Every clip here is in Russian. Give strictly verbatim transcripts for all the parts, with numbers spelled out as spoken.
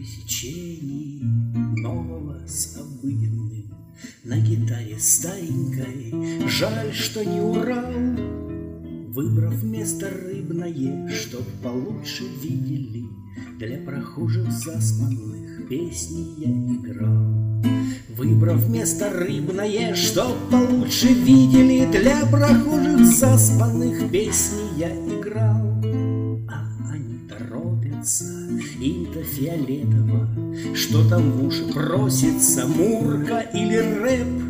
пересечении нового с обыденным, на гитаре старенькой, жаль, что не Урал, выбрав место рыбное, чтоб получше видели, для прохожих заспанных песни я играл. Выбрав место рыбное, чтоб получше видели, для прохожих заспанных песни я играл. А они торопятся, им-то фиолетово, что там в уши просится, мурка или рэп.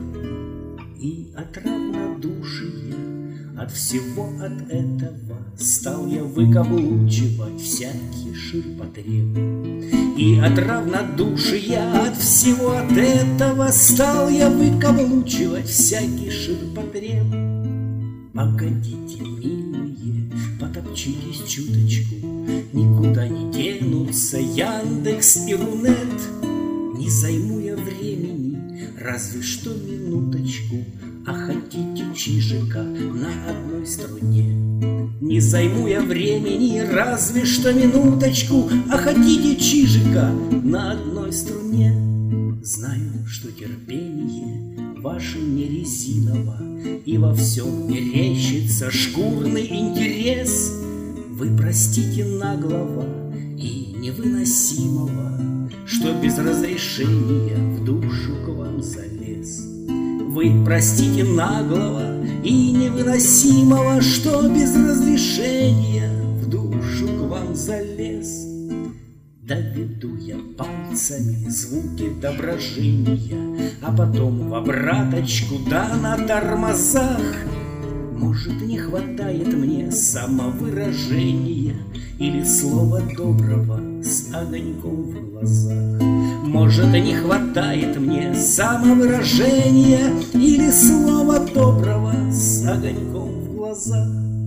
И от равнодушия, от всего от этого стал я выкаблучивать всякий ширпотреб. И от равнодушия, от всего от этого стал я выкаблучивать всякий ширпотреб. Погодите, милые, потопчитесь чуточку, никуда не денутся Яндекс и Рунет. Не займу я времени, разве что минуточку, а хотите чижика на одной струне. Не займу я времени, разве что минуточку, а хотите чижика на одной струне. Знаю, что терпение ваше не резиново, и во всем мерещится шкурный интерес. Вы простите наглого и невыносимого, что без разрешения в душу к вам залез. Вы простите наглого и невыносимого, что без разрешения в душу к вам залез. Доведу я пальцами звуки доброжения, а потом в обраточку да на тормозах. Может, не хватает мне самовыражения или слова доброго с огоньком в глазах. Может, не хватает мне самовыражения или слова доброго с огоньком в глазах.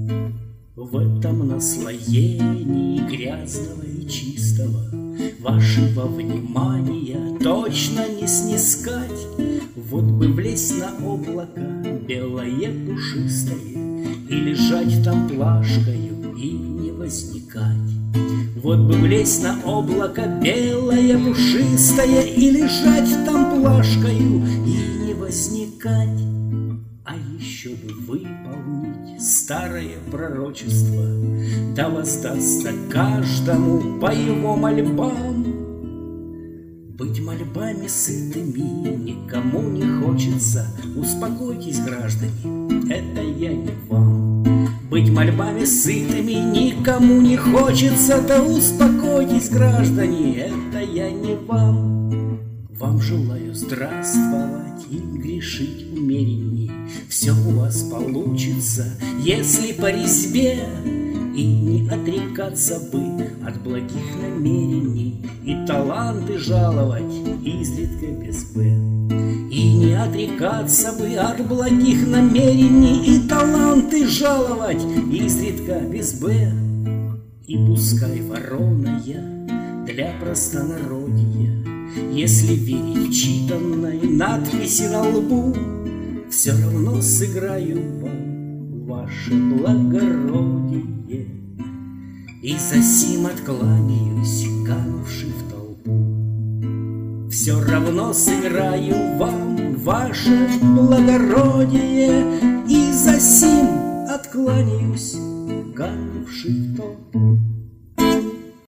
В этом наслоении грязного и чистого вашего внимания точно не снискать. Вот бы влезть на облако белое пушистое и лежать там плашкою и не возникать. Вот бы влезть на облако белое пушистое и лежать там плашкою и не возникать. А еще бы выполнить старое пророчество, да воздастся каждому по его мольбам. Быть мольбами сытыми никому не хочется, успокойтесь, граждане, это я не вам. Быть мольбами сытыми никому не хочется, да успокойтесь, граждане, это я не вам. Вам желаю здравствовать и грешить умеренней, все у вас получится, если по резве. И не отрекаться бы от благих намерений, и таланты жаловать изредка без «б». И не отрекаться бы от благих намерений, и таланты жаловать изредка без «б». И пускай ворона я для простонародья, если верить читанной надписи на лбу, все равно сыграю вам ваше благородие. И засим откланяюсь, канувший в толпу. Все равно сыграю вам ваше благородие, и засим откланяюсь, канувший в толпу.